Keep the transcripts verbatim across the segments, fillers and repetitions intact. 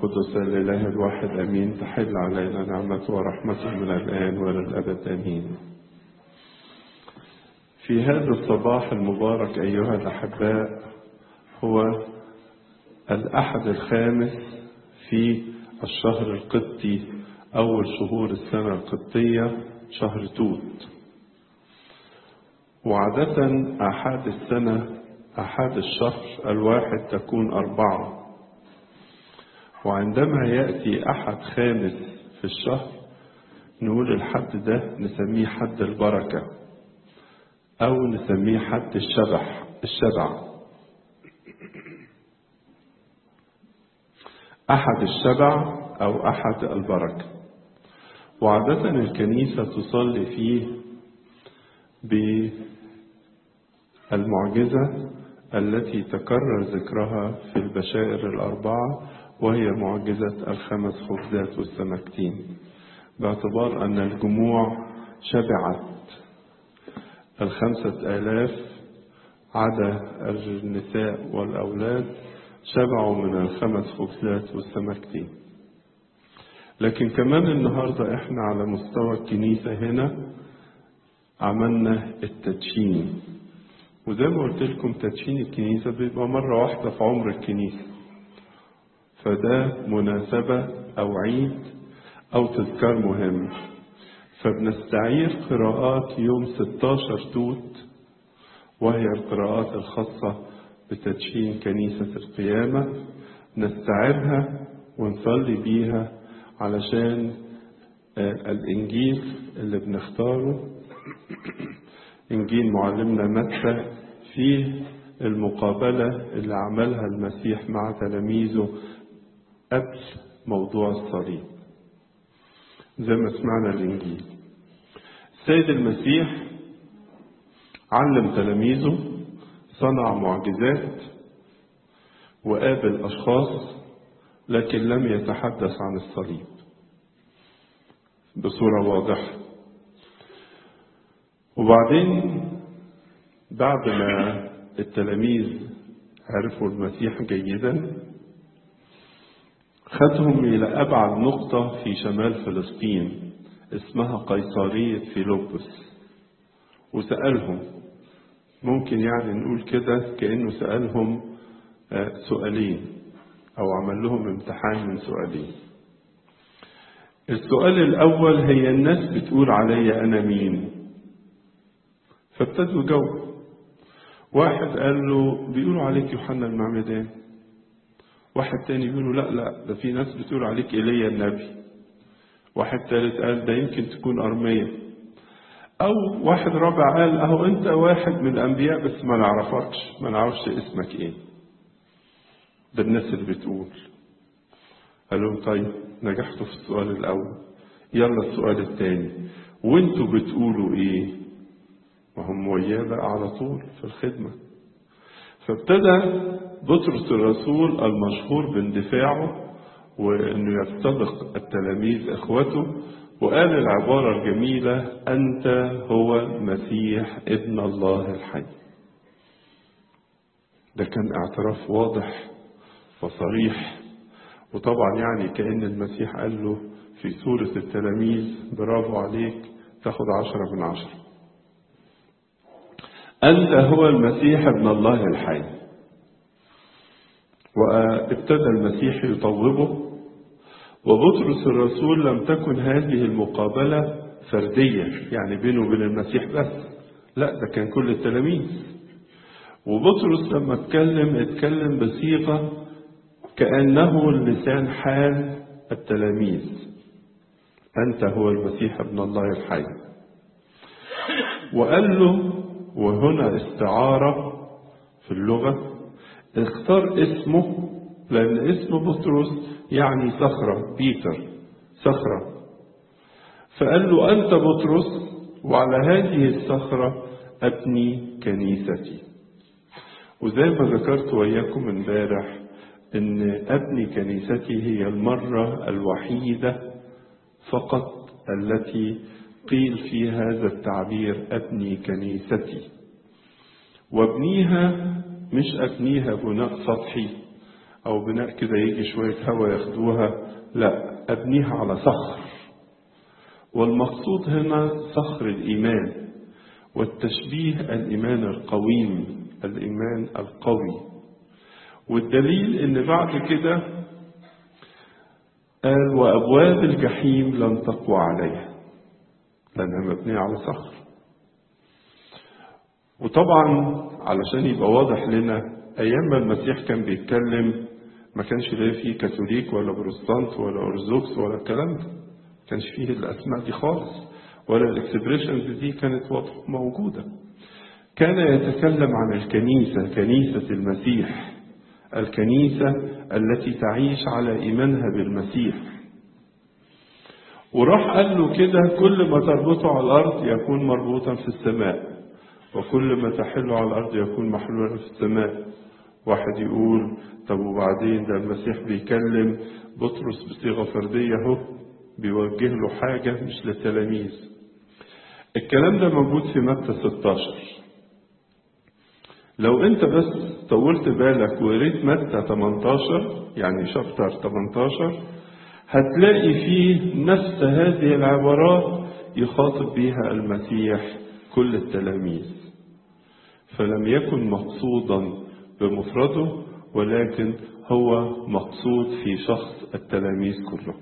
القدس الإله الواحد أمين. تحل علينا نعمته ورحمته من الآن وإلى الأبد آمين. في هذا الصباح المبارك أيها الأحباء، هو الأحد الخامس في الشهر القبطي، أول شهور السنة القبطية، شهر توت. وعادة أحد السنة أحد الشهر الواحد تكون أربعة، وعندما يأتي أحد خامس في الشهر نقول الحد ده نسميه حد البركة أو نسميه حد الشبح الشبع أحد الشبع أو أحد البركة. وعادة الكنيسة تصلي فيه بالمعجزة التي تكرر ذكرها في البشائر الأربعة، وهي معجزة الخمس خبزات والسمكتين، باعتبار أن الجموع شبعت الخمسة آلاف عدا النساء والأولاد، شبعوا من الخمس خبزات والسمكتين. لكن كمان النهاردة احنا على مستوى الكنيسة هنا عملنا التدشين، وزي ما قلت لكم تدشين الكنيسة بيبقى مرة واحدة في عمر الكنيسة، فده مناسبة أو عيد أو تذكار مهم. فبنستعير قراءات يوم ستاشر توت، وهي القراءات الخاصة بتدشين كنيسة القيامة، نستعيرها ونصلي بيها علشان الإنجيل اللي بنختاره إنجيل معلمنا متى فيه المقابلة اللي عملها المسيح مع تلاميذه قبل موضوع الصليب. زي ما سمعنا الإنجيل، السيد المسيح علم تلاميذه، صنع معجزات وقابل أشخاص، لكن لم يتحدث عن الصليب بصورة واضحة. وبعدين بعد ما التلاميذ عرفوا المسيح جيدا، خدهم إلى أبعد نقطة في شمال فلسطين اسمها قيصرية فيلبس، وسألهم، ممكن يعني نقول كده كأنه سألهم سؤالين أو عمل لهم امتحان من سؤالين. السؤال الأول، هي الناس بتقول علي أنا مين؟ فابتدوا يجاوبوا. واحد قال له بيقولوا عليك يوحنا المعمدان. واحد تاني بيقولوا لا لا ده في ناس بتقول عليك إيليا النبي. واحد ثالث قال ده يمكن تكون أرميا. أو واحد رابع قال أهو أنت واحد من الأنبياء بس ما نعرفكش، ما نعرفش اسمك إيه. ده الناس اللي بتقول. قال لهم طيب نجحتوا في السؤال الأول، يلا السؤال الثاني، وانتوا بتقولوا إيه؟ وهم وياه بقى على طول في الخدمة. فابتدى بطرس الرسول المشهور باندفاعه وأنه يفترق التلاميذ إخوته، وقال العبارة الجميلة أنت هو المسيح ابن الله الحي. ده كان اعتراف واضح وصريح، وطبعا يعني كأن المسيح قال له في سورة التلاميذ برافو عليك، تاخد عشرة من عشرة. أنت هو المسيح ابن الله الحي. وابتدى المسيح يطوبه. وبطرس الرسول لم تكن هذه المقابلة فردية يعني بينه وبين المسيح بس، لا ده كان كل التلاميذ. وبطرس لما اتكلم اتكلم بصيغة كأنه لسان حال التلاميذ، أنت هو المسيح ابن الله الحي. وقال له، وهنا استعارة في اللغة، اختار اسمه لأن اسم بطرس يعني صخرة، بيتر صخرة. فقال له أنت بطرس وعلى هذه الصخرة أبني كنيستي. وزي ما ذكرت وإياكم امبارح إن أبني كنيستي هي المرة الوحيدة فقط التي قيل في هذا التعبير أبني كنيستي. وابنيها مش أبنيها بناء سطحي أو بناء كده يجي شوية هوا ياخدوها، لا، أبنيها على صخر. والمقصود هنا صخر الإيمان، والتشبيه الإيمان القويم، الإيمان القوي. والدليل إن بعد كده قال وأبواب الجحيم لن تقوى عليها، لأنها مبنية على صخر. وطبعا علشان يبقى واضح لنا، أيام ما المسيح كان بيتكلم ما كانش لا فيه كاثوليك ولا بروتستانت ولا أرثوذكس ولا الكلام ده، ما كانش فيه الأسماء دي خالص، ولا الإكسبريشنز دي كانت موجودة. كان يتكلم عن الكنيسة، كنيسة المسيح، الكنيسة التي تعيش على إيمانها بالمسيح. وراح قال له كده كل ما تربطه على الأرض يكون مربوطا في السماء، وكل ما تحله على الأرض يكون محلولا في السماء. واحد يقول طب وبعدين ده المسيح بيكلم بطرس بصيغة فردية اهو، بيوجه له حاجة مش للتلاميذ. الكلام ده موجود في متى ستة عشر. لو انت بس طولت بالك وقريت متى ثمانية عشر، يعني شابتر ثمانية عشر، هتلاقي فيه نفس هذه العبارات يخاطب بها المسيح كل التلاميذ. فلم يكن مقصودا بمفرده، ولكن هو مقصود في شخص التلاميذ كلهم.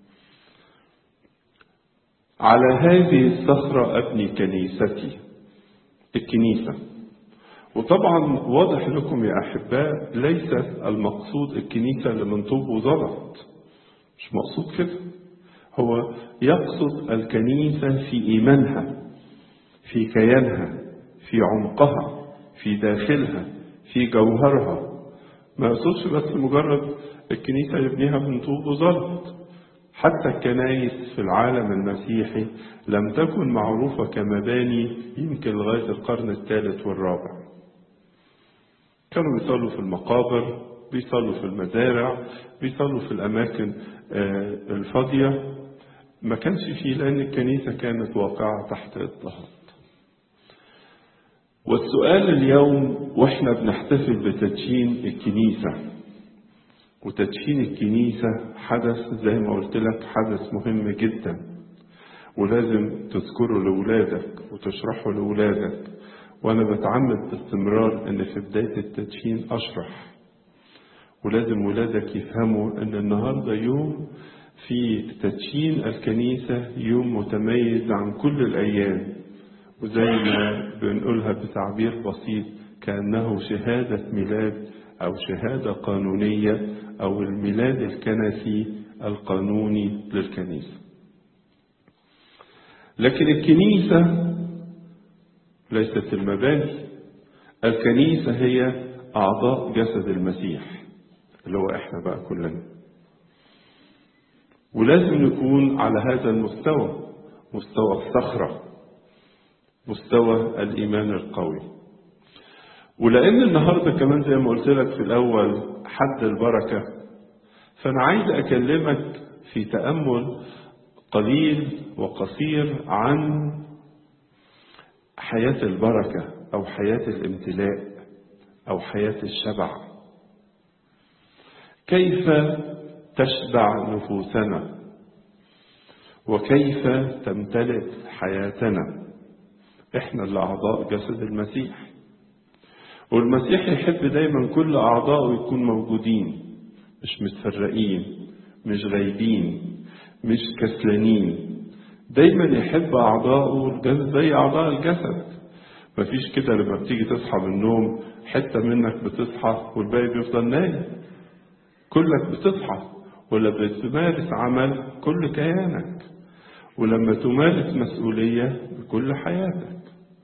على هذه الصخرة أبني كنيستي، الكنيسة. وطبعا واضح لكم يا أحباء ليس المقصود الكنيسة اللي من طوب وزلط، مش مقصود كده. هو يقصد الكنيسة في إيمانها، في كيانها، في عمقها، في داخلها، في جوهرها. ما يقصدش بس مجرد الكنيسة يبنيها من طوب وزلط. حتى الكنائس في العالم المسيحي لم تكن معروفة كمباني يمكن لغاية القرن الثالث والرابع. كانوا بيصلوا في المقابر، بيصلوا في المزارع، بيصلوا في الأماكن الفاضية. ما كانش فيه، لأن الكنيسة كانت واقعة تحت اضطهاد. والسؤال اليوم وإحنا بنحتفل بتدشين الكنيسة، وتدشين الكنيسة حدث زي ما قلت لك حدث مهم جدا، ولازم تذكره لأولادك وتشرحه لأولادك. وأنا بتعمد باستمرار أن في بداية التدشين أشرح، ولازم ولادك يفهموا أن النهاردة يوم في تدشين الكنيسة، يوم متميز عن كل الأيام. وزي ما بنقولها بتعبير بسيط، كأنه شهادة ميلاد أو شهادة قانونية، أو الميلاد الكنسي القانوني للكنيسة. لكن الكنيسة ليست المباني، الكنيسة هي أعضاء جسد المسيح اللي هو إحنا بقى كلنا. ولازم نكون على هذا المستوى، مستوى الصخرة، مستوى الإيمان القوي. ولأن النهاردة كمان زي ما قلت لك في الأول حد البركة، فأنا عايز أكلمك في تأمل قليل وقصير عن حياة البركة أو حياة الامتلاء أو حياة الشبع. كيف تشبع نفوسنا، وكيف تمتلئ حياتنا إحنا اللي أعضاء جسد المسيح. والمسيح يحب دايما كل أعضائه يكون موجودين، مش متفرقين، مش غايبين، مش كسلانين. دايما يحب أعضائه الجسد زي أعضاء الجسد. مفيش كده لما بتيجي تصحى من النوم حتة منك بتصحى والباقي بيفضل نايم. كلك بتصحى، ولا بتمارس عمل كل كيانك، ولما تمارس مسؤولية بكل حياتك.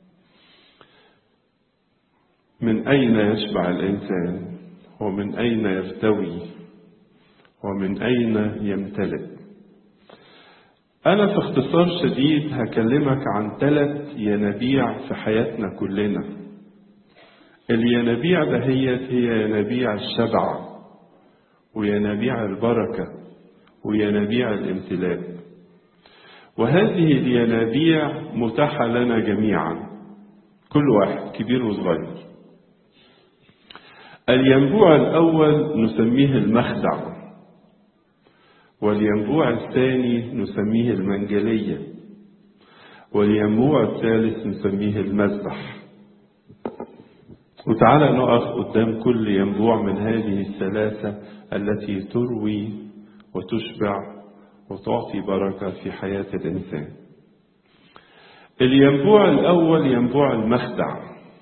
من أين يشبع الإنسان؟ ومن أين يرتوي؟ ومن أين يمتلئ؟ أنا في اختصار شديد هكلمك عن ثلاث ينابيع في حياتنا كلنا. الينابيع دهيت هي ينابيع الشبع، وينابيع البركة، وينابيع الامتلاء. وهذه الينابيع متاحة لنا جميعا، كل واحد كبير وصغير. الينبوع الأول نسميه المخدع، والينبوع الثاني نسميه المنجلية، والينبوع الثالث نسميه المذبح. وتعالى نقف قدام كل ينبوع من هذه الثلاثة التي تروي وتشبع وتعطي بركة في حياة الإنسان. الينبوع الأول ينبوع المخدع.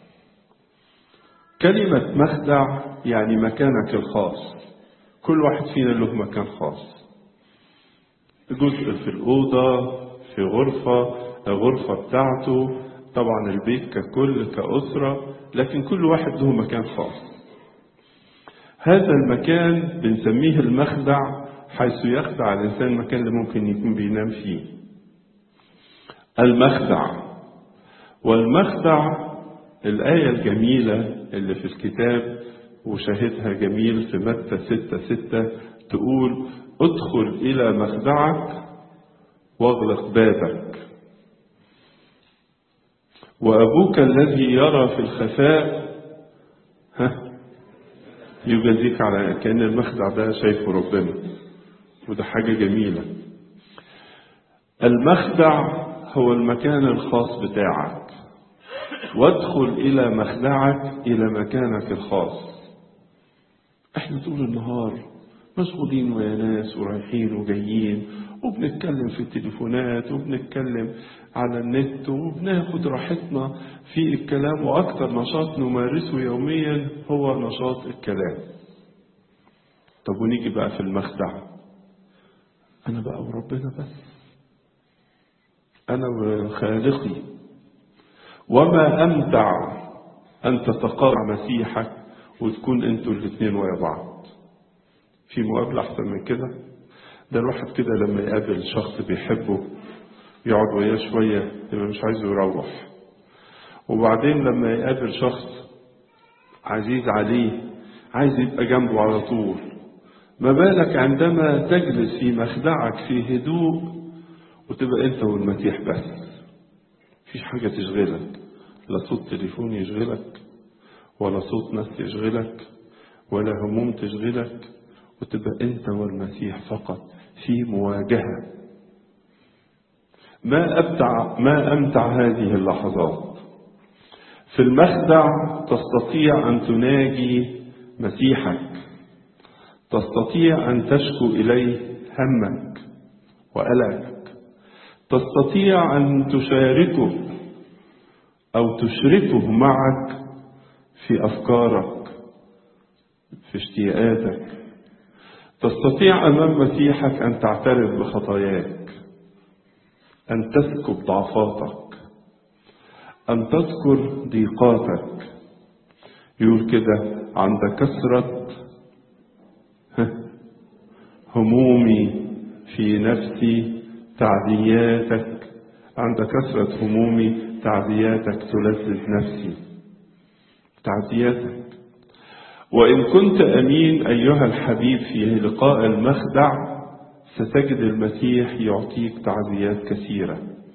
كلمة مخدع يعني مكانك الخاص. كل واحد فينا له مكان خاص، جزء في الأوضة، في غرفة، غرفة بتاعته، طبعا البيت ككل كأسرة، لكن كل واحد له مكان خاص. هذا المكان بنسميه المخدع، حيث يخدع الإنسان المكان اللي ممكن يكون بينام فيه. المخدع. والمخدع الآية الجميلة اللي في الكتاب وشاهدها جميل في متى ستة ستة تقول: ادخل إلى مخدعك واغلق بابك، وأبوك الذي يرى في الخفاء ها يجازيك على. كأن المخدع ده شايفه ربنا، وده حاجة جميلة. المخدع هو المكان الخاص بتاعك، وادخل إلى مخدعك، إلى مكانك الخاص. احنا طول النهار مشغولين ويا ناس ورايحين وجايين، وبنتكلم في التليفونات، وبنتكلم على النت، وبناخد راحتنا في الكلام، وأكثر نشاط نمارسه يوميا هو نشاط الكلام. طب ونيجي بقى في المخدع، أنا بقى وربنا بس، أنا وخالقي. وما أمتع أن تتقارع مسيحك وتكون أنتوا الاثنين ويا بعض. في مقابلة أحسن من كده؟ ده الواحد كده لما يقابل شخص بيحبه يقعد وياه شوية يبقى مش عايزه يروح، وبعدين لما يقابل شخص عزيز عليه عايز يبقى جنبه على طول. ما بالك عندما تجلس في مخدعك في هدوء وتبقى أنت والمسيح بس، مفيش حاجة تشغلك، لا صوت تليفون يشغلك، ولا صوت ناس يشغلك، ولا هموم تشغلك، وتبقى أنت والمسيح فقط في مواجهة. ما أمتع ما أمتع هذه اللحظات. في المخدع تستطيع أن تناجي مسيحك، تستطيع أن تشكو إليه همك وقلقك، تستطيع أن تشاركه أو تشركه معك في أفكارك، في اشتياقاتك. تستطيع أمام مسيحك أن تعترف بخطاياك، أن تسكب ضعفاتك، أن تذكر ضيقاتك. يقول كده: عند كثرة همومي في نفسي تعزياتك، عند كثرة همومي تعزياتك تلذذ نفسي. تعزياتك. وإن كنت أمين أيها الحبيب في لقاء المخدع ستجد المسيح يعطيك تعزيات كثيرة.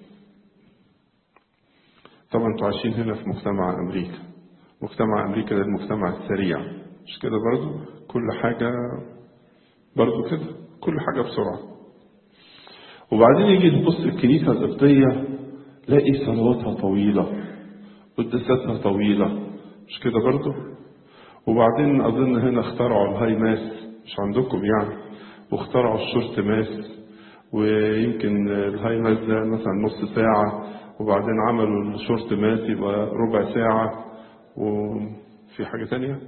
طبعا انتوا عايشين هنا في مجتمع أمريكا، مجتمع أمريكا ده المجتمع السريع، مش كده برضو؟ كل حاجة برضو كده، كل حاجة بسرعة. وبعدين يجي نبص الكنيسة القبطية لاقي صلواتها طويلة، قداساتها طويلة، مش كده برضو؟ وبعدين أظن هنا اخترعوا الهاي ماس، مش عندكم يعني، واخترعوا الشورت ماس، ويمكن الهاي ماس ده مثلا نص ساعة، وبعدين عملوا الشورت ماس يبقى ربع ساعة. وفي حاجة تانية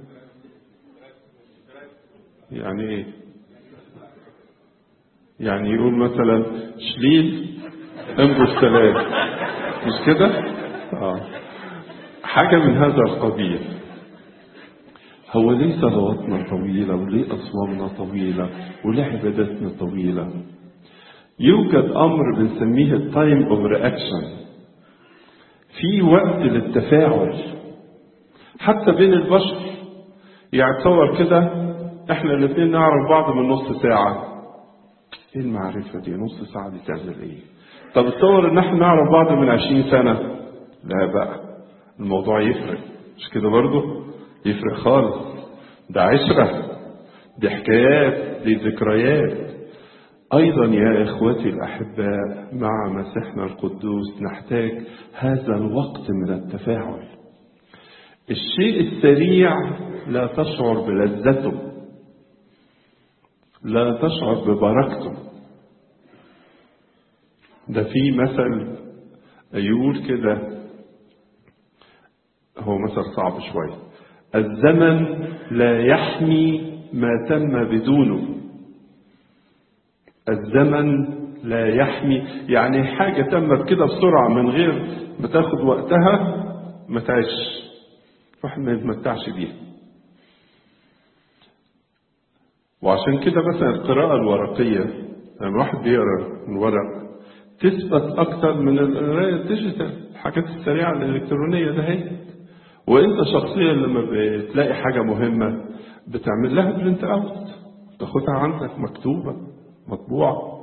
يعني ايه؟ يعني يقول مثلا شليل انبش ثلاث، مش كده؟ آه. حاجة من هذا القبيل. هو ليه صلواتنا طويلة، وليه أصوامنا طويلة، وليه عباداتنا طويلة؟ يوجد أمر بنسميه التايم اوف رياكشن، في وقت للتفاعل حتى بين البشر. يعني تصور كده احنا الاثنين نعرف بعض من نص ساعة، ايه المعرفة دي؟ نص ساعة دي تعمل ايه؟ طب تصور ان احنا نعرف بعض من عشرين سنة، لا بقى الموضوع يفرق، مش كده برضو؟ يفرق خالص. ده عشرة، دي حكايات، دي ذكريات. أيضا يا إخوتي الأحباء مع مسيحنا القدوس نحتاج هذا الوقت من التفاعل. الشيء السريع لا تشعر بلذته، لا تشعر ببركته. ده في مثل يقول كده، هو مثل صعب شوية: الزمن لا يحمي ما تم بدونه. الزمن لا يحمي يعني حاجة تمت كده بسرعة من غير ما تاخد وقتها ما تعيش، واحد ما يتمتعش بيها. وعشان كده مثلا القراءة الورقية لما الواحد بيقرا من ورق تثبت أكتر من القراية الديجيتال، الحاجات السريعة الإلكترونية ده هي. وأنت شخصيا لما بتلاقي حاجة مهمة بتعمل لها برنت أوت، تاخدها عندك مكتوبة مطبوعة.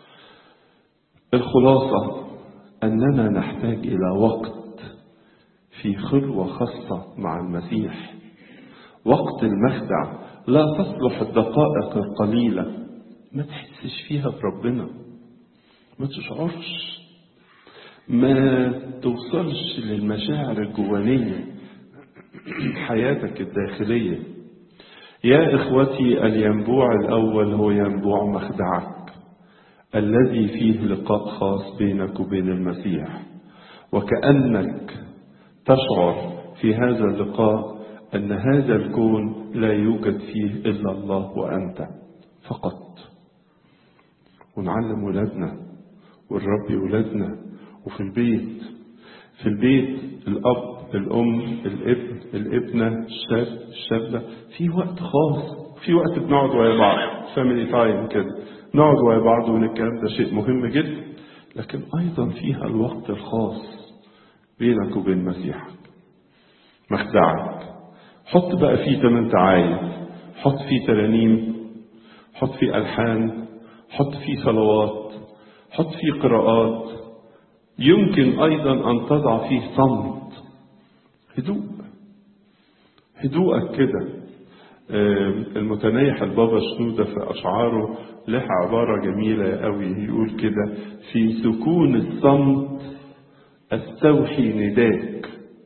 الخلاصة أننا نحتاج إلى وقت في خلوة خاصة مع المسيح، وقت المخدع. لا تصلح الدقائق القليلة ما تحسش فيها بربنا، ما تشعرش، ما توصلش للمشاعر الجوانية، حياتك الداخلية. يا إخوتي الينبوع الأول هو ينبوع مخدعك الذي فيه لقاء خاص بينك وبين المسيح، وكأنك تشعر في هذا اللقاء أن هذا الكون لا يوجد فيه إلا الله وأنت فقط. ونعلم ولادنا والرب ولادنا، وفي البيت في البيت الأب الأم الابن الابنة الشاب الشابة في وقت خاص، في وقت بنقعد ويا بعض، فاميلي تايم كده، نقعد ويا بعض ونتكلم، ده شيء مهم جدا. لكن أيضا فيها الوقت الخاص بينك وبين مسيحك مخدعك. حط بقى فيه زي ما انت عايز، حط فيه ترانيم، حط فيه ألحان، حط فيه صلوات، حط فيه قراءات. يمكن أيضا أن تضع فيه صمت، هدوء، هدوءك كده. المتنيح البابا شنودة في أشعاره له عبارة جميلة قوي، يقول كده: في سكون الصمت استوحي نداك.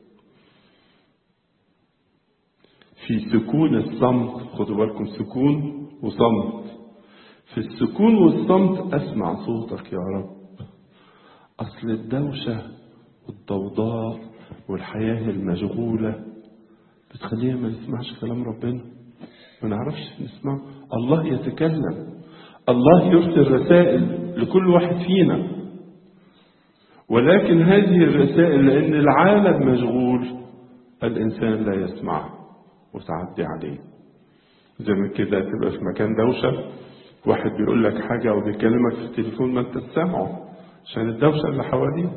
في سكون الصمت، خدوا بالكم سكون وصمت، في السكون والصمت أسمع صوتك يا رب. أصل الدوشة والضوضاء والحياة المشغولة بتخلينا ما نسمعش كلام ربنا، ما نعرفش نسمع. الله يتكلم، الله يرسل رسائل لكل واحد فينا، ولكن هذه الرسائل لأن العالم مشغول الإنسان لا يسمعها وتعدي عليه. زي ما كده تبقى في مكان دوشة، واحد بيقول لك حاجة أو بيكلمك في التليفون ما انت تسمعه عشان الدوشة اللي حواليه.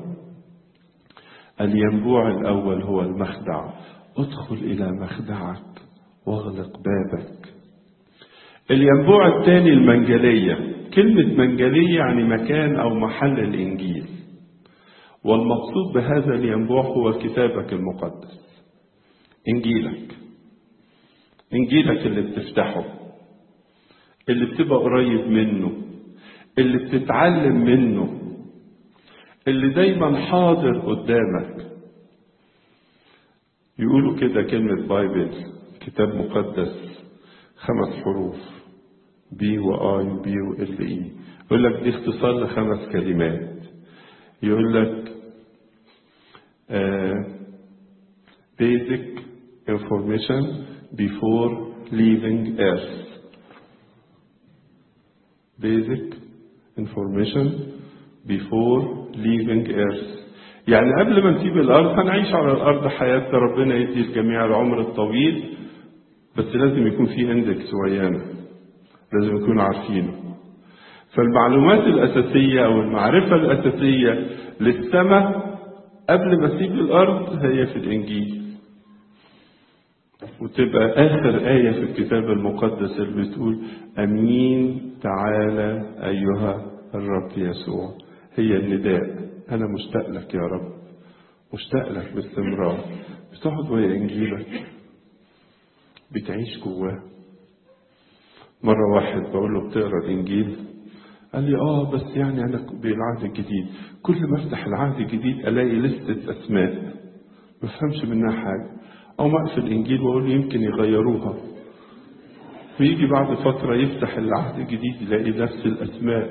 الينبوع الأول هو المخدع. ادخل إلى مخدعك واغلق بابك. الينبوع الثاني المنجلية. كلمة منجلية يعني مكان أو محل الإنجيل، والمقصود بهذا الينبوع هو كتابك المقدس، إنجيلك. إنجيلك اللي بتفتحه، اللي بتبقى قريب منه، اللي بتتعلم منه، اللي دايما حاضر قدامك. يقولوا كده كلمة بايبل، كتاب مقدس، خمس حروف، بي وآي وبي وإل إي. يقول لك دي اختصار لخمس كلمات. يقول لك uh, basic information before leaving earth. basic information before leaving earth. يعني قبل ما نسيب الأرض هنعيش على الأرض حياتنا، ربنا يدي الجميع العمر الطويل، بس لازم يكون في اندكس ويانا، لازم يكونوا عارفينه. فالمعلومات الأساسية أو المعرفة الأساسية للسماء قبل ما تسيب الأرض هي في الإنجيل، وتبقى آخر آية في الكتاب المقدس اللي بتقول أمين تعالى أيها الرب يسوع. هي النداء، أنا مشتاق لك يا رب، مشتاق لك باستمرار. بتقعد ويا إنجيلك بتعيش جواه. مرة واحد بقول له بتقرأ الإنجيل؟ قال لي آه بس يعني أنا بالعهد الجديد كل ما أفتح العهد الجديد ألاقي لستة أسماء ما فهمش منها حاجة، أو ما أقفل الإنجيل وأقول له يمكن يغيروها، ويجي بعد فترة يفتح العهد الجديد يلاقي نفس الأسماء.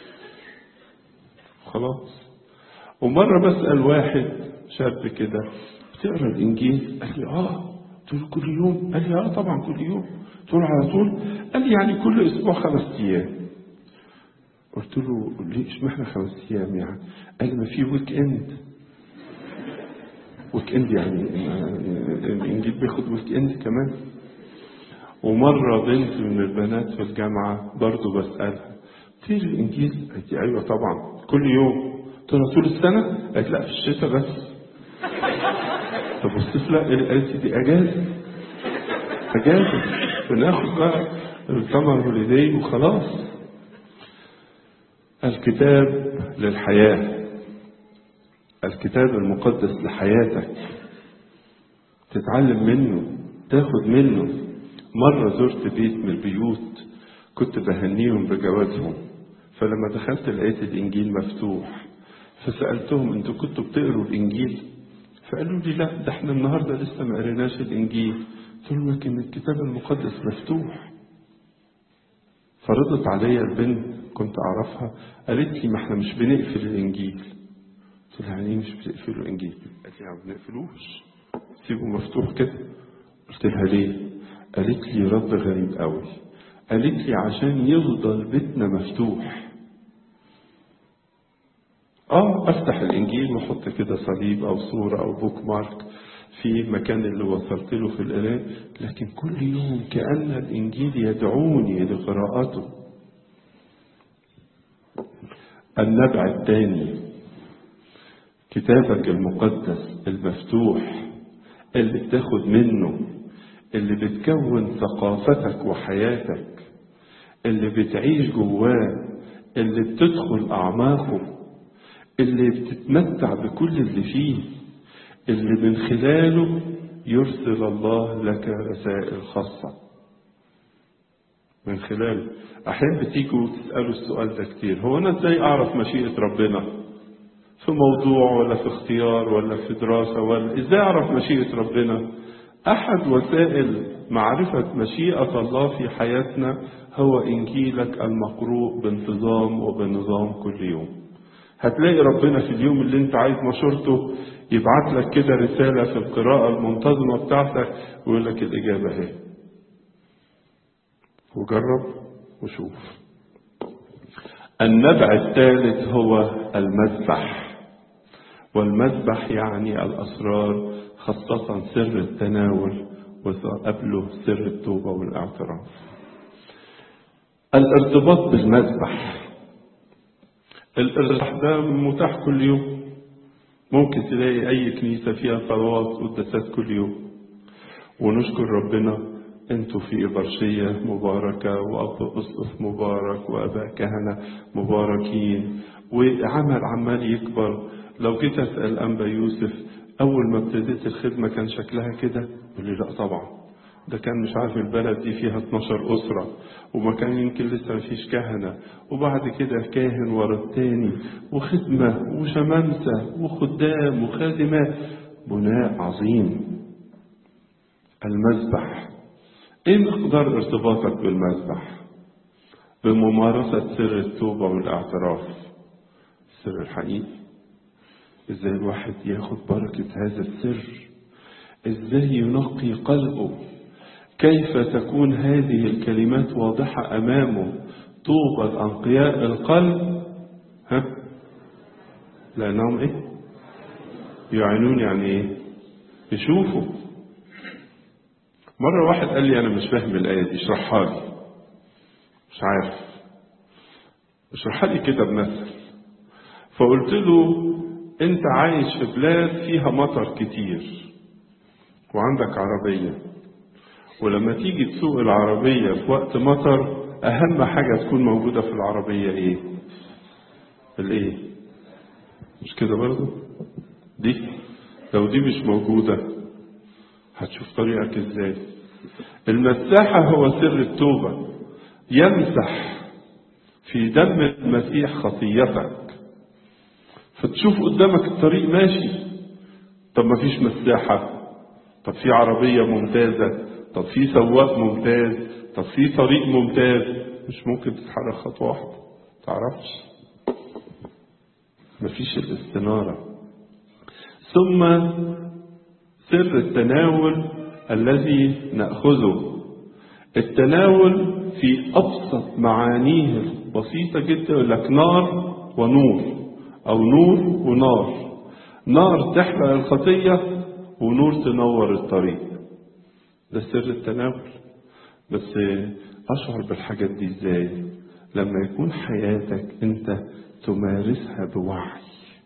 خلاص. ومرة بسأل واحد شاب كده بتقرأ الإنجيل؟ قال لي آه. قلت له كل يوم؟ قال لي آه طبعا كل يوم. قلت له على طول؟ قال لي يعني كل أسبوع خمس أيام. قلت له ليه اشمعنى خمس أيام يعني؟ قال لي ما في ويك إند. ويك إند يعني الإنجيل بياخد ويك إند كمان. ومرة بنت من البنات في الجامعة برضو بسألها تقري الإنجيل؟ قالت لي أيوة طبعا كل يوم. قلت لها طول السنة؟ قالت لا في الشتاء بس. طب والصيف لا؟ قالت لي دي أجازة. أجازة بناخد بقى السمر هوليداي وخلاص. الكتاب للحياة، الكتاب المقدس لحياتك، تتعلم منه، تاخد منه. مرة زرت بيت من البيوت كنت بهنيهم بجوازهم، فلما دخلت لقيت الإنجيل مفتوح، فسألتهم انتوا كنتوا بتقروا الإنجيل؟ فقالوا لي لا ده احنا النهاردة لسه ما قريناش الإنجيل. قلت لهم لكن الكتاب المقدس مفتوح. فرضت عليا البنت كنت أعرفها قالت لي ما احنا مش بنقفل الإنجيل. قلت لها يعني مش بتقفلوا الإنجيل؟ قالت لي ما بنقفلوش، سيبه مفتوح كده. قلت لها ليه؟ قالت لي رد غريب قوي، قالت لي عشان يفضل بيتنا مفتوح. اه افتح الانجيل واحط كده صليب او صورة او بوك مارك في مكان اللي وصلت له في القراءة، لكن كل يوم كأن الانجيل يدعوني لقراءته. النبع الثاني كتابك المقدس المفتوح اللي بتاخد منه، اللي بتكون ثقافتك وحياتك، اللي بتعيش جواه، اللي بتدخل أعماقه، اللي بتتمتع بكل اللي فيه، اللي من خلاله يرسل الله لك رسائل خاصة. من خلاله أحيانا بتيجوا وتسألوا السؤال ده كتير، هو أنا إزاي أعرف مشيئة ربنا في موضوع ولا في اختيار ولا في دراسة، ولا إزاي أعرف مشيئة ربنا؟ أحد وسائل معرفة مشيئة الله في حياتنا هو إنجيلك المقروء بانتظام وبنظام كل يوم. هتلاقي ربنا في اليوم اللي انت عايز مشورته يبعت لك كده رسالة في القراءة المنتظمة بتاعتك ويقول لك الإجابة اهي، وجرب وشوف. النبع الثالث هو المذبح، والمذبح يعني الأسرار، خاصة سر التناول وقبله سر التوبة والاعتراف. الارتباط بالمذبح، الارتباط ده متاح كل يوم، ممكن تلاقي أي كنيسة فيها صلوات وقداسات كل يوم. ونشكر ربنا انتوا في إبرشية مباركة وأب أسقف مبارك وأباء كهنة مباركين، وعمل عمال يكبر. لو جيت أسأل أنبا يوسف أول ما ابتديت الخدمة كان شكلها كده؟ يقول لي لا طبعا، ده كان مش عارف البلد دي فيها اتناشر أسرة وما كان يمكن لسه مفيش كهنة، وبعد كده كاهن ورا التاني وخدمة وشمامسة وخدام وخادمات، بناء عظيم. المذبح، ايه مقدار ارتباطك بالمذبح؟ بممارسة سر التوبة والاعتراف، السر الحقيقي. ازاي الواحد ياخد بركة هذا السر، ازاي ينقي قلبه، كيف تكون هذه الكلمات واضحة أمامه. طوبى الأنقياء القلب ها لأنهم إيه؟ يعينون، يعني إيه؟ يشوفوا. مرة واحد قال لي أنا مش فاهم الآية دي، اشرحها لي. مش عارف، اشرحها لي كده بمثل. فقلت له أنت عايش في بلاد فيها مطر كتير وعندك عربية، ولما تيجي تسوق العربية في وقت مطر أهم حاجة تكون موجودة في العربية إيه؟ الإيه؟ مش كده برضو؟ دي لو دي مش موجودة هتشوف طريقك إزاي؟ المساحة هو سر التوبة، يمسح في دم المسيح خطيتك. فتشوف قدامك الطريق ماشي، طب ما فيش مساحة، طب في عربية ممتازة، طب في سواق ممتاز، طب في طريق ممتاز، مش ممكن تتحرك خطوة واحدة، تعرفش، مفيش الاستنارة. ثم سر التناول الذي نأخذه، التناول في أبسط معانيه بسيطة جدا، يقول لك نار ونور، أو نور ونار، نار تحرق الخطية ونور تنور الطريق. ده سر التناول. بس أشعر بالحاجات دي إزاي؟ لما يكون حياتك أنت تمارسها بوعي.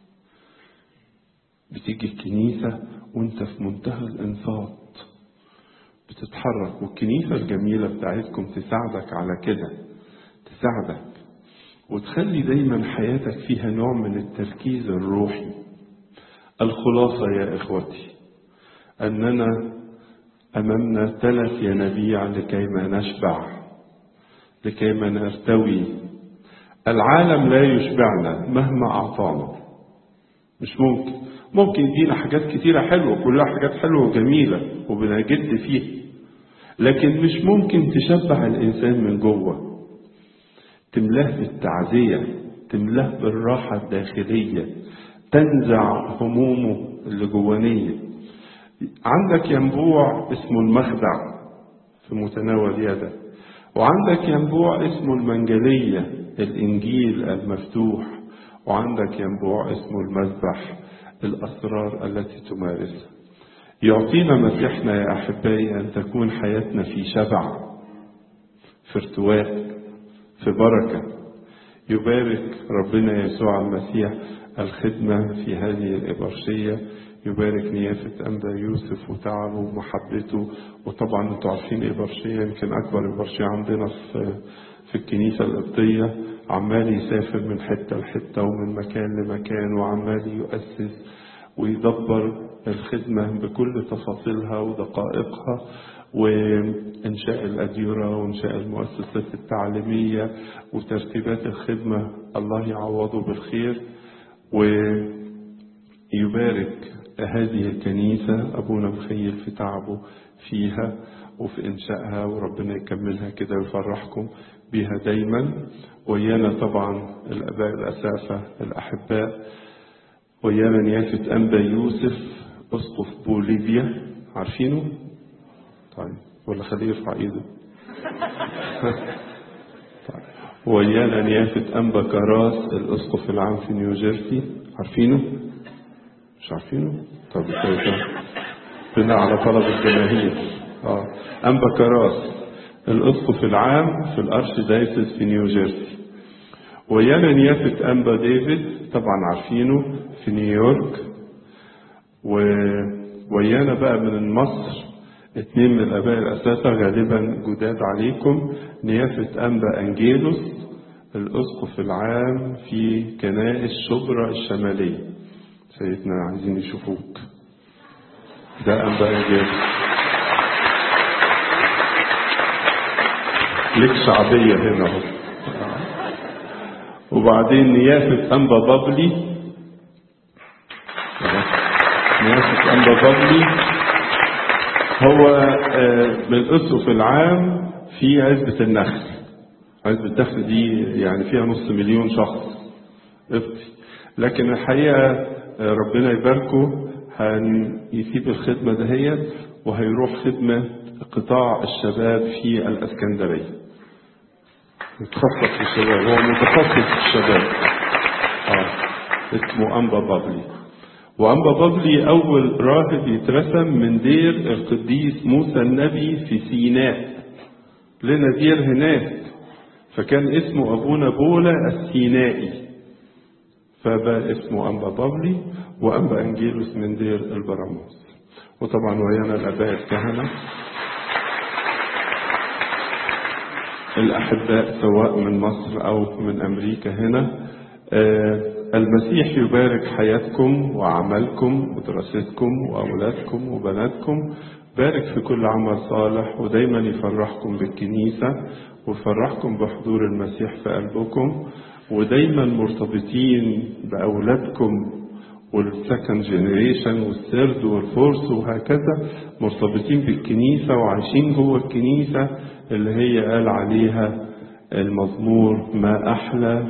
بتيجي الكنيسة وأنت في منتهى الإنصات، بتتحرك، والكنيسة الجميلة بتاعتكم تساعدك على كده، تساعدك وتخلي دايما حياتك فيها نوع من التركيز الروحي. الخلاصة يا إخوتي أننا أمامنا ثلاث ينابيع لكيما نشبع، لكيما نرتوي. العالم لا يشبعنا مهما أعطانا، مش ممكن. ممكن يدينا حاجات كتيرة حلوة، كلها حاجات حلوة وجميلة وبنجد فيها، لكن مش ممكن تشبع الإنسان من جوه، تملاه بالتعزية، تملاه بالراحة الداخلية، تنزع همومه اللي جوانية. عندك ينبوع اسمه المخدع في متناول يدك، وعندك ينبوع اسمه المنجلية الإنجيل المفتوح، وعندك ينبوع اسمه المذبح الأسرار التي تمارسها. يعطينا مسيحنا يا أحبائي أن تكون حياتنا في شبع، في ارتواء، في بركة. يبارك ربنا يسوع المسيح الخدمة في هذه الإبرشية، يبارك نيافة أنبا يوسف وتعبه ومحبته. وطبعا انتوا عارفين إبرشية يمكن أكبر إبرشية عندنا في في الكنيسة القبطية، عمال يسافر من حتة لحتة ومن مكان لمكان، وعمال يؤسس ويدبر الخدمة بكل تفاصيلها ودقائقها، وإنشاء الأديرة وإنشاء المؤسسات التعليمية وترتيبات الخدمة. الله يعوضه بالخير ويبارك هذه الكنيسة أبونا مخيل في تعبه فيها وفي إنشائها، وربنا يكملها كده ويفرحكم بها دايما. ويانا طبعا الآباء الأسافة الأحباء، ويانا نيافة أنبا يوسف أسقف بوليفيا، عارفينه؟ طيب ولا خليه يرفع إيده. طيب. ويانا نيافة أنبا كراس الأسقف العام في نيوجيرسي، عارفينه؟ مش عارفينه؟ طب بناء على طلب الجماهير. اه أنبا كراس الأسقف العام في الأرشدايسس في نيوجيرسي. ويانا نيافة أنبا ديفيد طبعا عارفينه في نيويورك. ويانا بقى من مصر اتنين من الآباء الأساسة غالبا جداد عليكم، نيافة أنبا أنجيلوس الأسقف العام في كنائس شبرا الشمالية. سيدنا عايزين يشوفوك، ده أنبا أنجيلوس، لك شعبية هنا اهو. وبعدين نيافة أنبا بابلي، نيافة أنبا بابلي هو من الأسقف العام في عزبة النخل. عزبة النخل دي يعني فيها نص مليون شخص قبطي، لكن الحقيقة ربنا يباركه هيسيب الخدمة دهيت وهيروح خدمة قطاع الشباب في الإسكندرية، متخصص في الشباب، هو متخصص في الشباب. آه. اسمه أنبا بابلي. وأنبا بابلي أول راهب يترسم من دير القديس موسى النبي في سيناء، لنا دير هناك، فكان اسمه أبونا بولا السينائي، فبقى اسمه أنبا بابلي. وأنبا أنجيلوس من دير البراموس. وطبعا ويانا الآباء الكهنة الأحباء سواء من مصر أو من أمريكا هنا. آه المسيح يبارك حياتكم وعملكم ودراستكم وأولادكم وبناتكم، بارك في كل عمل صالح، ودايما يفرحكم بالكنيسة ويفرحكم بحضور المسيح في قلبكم، ودايما مرتبطين بأولادكم والسكند جينيريشن والثيرد والفورث وهكذا، مرتبطين بالكنيسة وعايشين جوه الكنيسة اللي هي قال عليها المزمور ما أحلى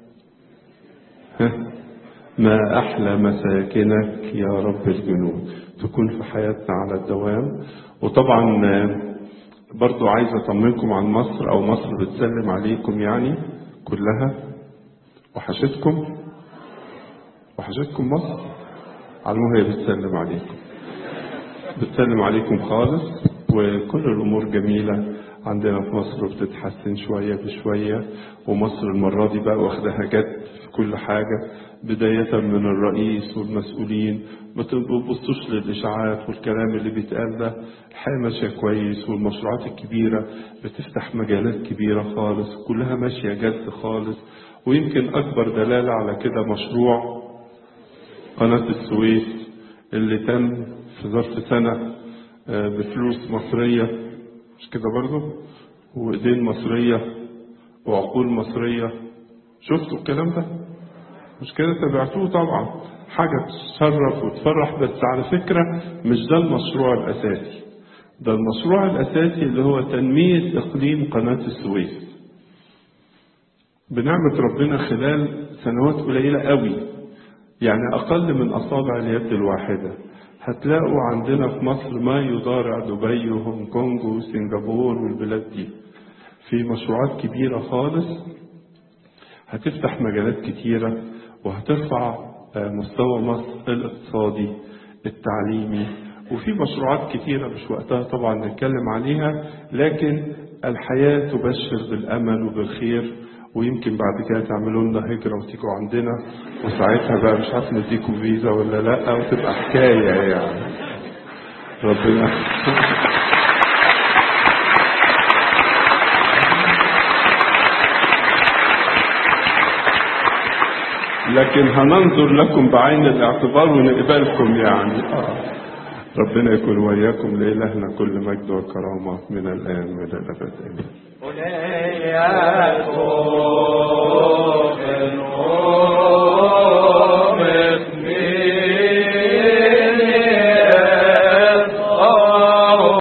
ما أحلى مساكنك يا رب الجنود، تكون في حياتنا على الدوام. وطبعا برضو عايز أطمنكم عن مصر، أو مصر بتسلم عليكم يعني كلها. وحشتكم وحشتكم مصر، علموها هي بتسلم عليكم، بتسلم عليكم خالص، وكل الأمور جميلة عندنا في مصر وبتتحسن شوية بشوية. ومصر المرة دي بقى واخدها جد في كل حاجة، بداية من الرئيس والمسؤولين. ما تبصوش للإشاعات والكلام اللي بيتقال ده، الحياة ماشية كويس، والمشروعات الكبيرة بتفتح مجالات كبيرة خالص، كلها ماشية جد خالص. ويمكن أكبر دلالة على كده مشروع قناة السويس اللي تم في ظرف سنة بفلوس مصرية، مش كده برضو، وإيدين مصرية وعقول مصرية. شفتوا الكلام ده؟ مش كده؟ تابعتوه طبعا، حاجة تشرف وتفرح. بس على فكرة مش ده المشروع الأساسي، ده المشروع الأساسي اللي هو تنمية إقليم قناة السويس. بنعمة ربنا خلال سنوات قليلة قوي، يعني أقل من أصابع اليد الواحدة، هتلاقوا عندنا في مصر ما يضارع دبي وهونج كونج وسنغافور والبلاد دي في مشروعات كبيرة خالص هتفتح مجالات كتيرة، وهترفع مستوى مصر الاقتصادي التعليمي. وفي مشروعات كتيرة مش وقتها طبعا نتكلم عليها، لكن الحياة تبشر بالأمل وبالخير. ويمكن بعد كده تعملوا لنا هجرة وتيجوا عندنا، وساعتها بقى مش عارف نديكم فيزا ولا لا، وتبقى حكاية يعني. ربنا لكن هننظر لكم بعين الاعتبار ونقبلكم يعني. آه. ربنا يكون وياكم، لإلهنا كل مجد وكرامة من الآن وإلى الأبد. آمين.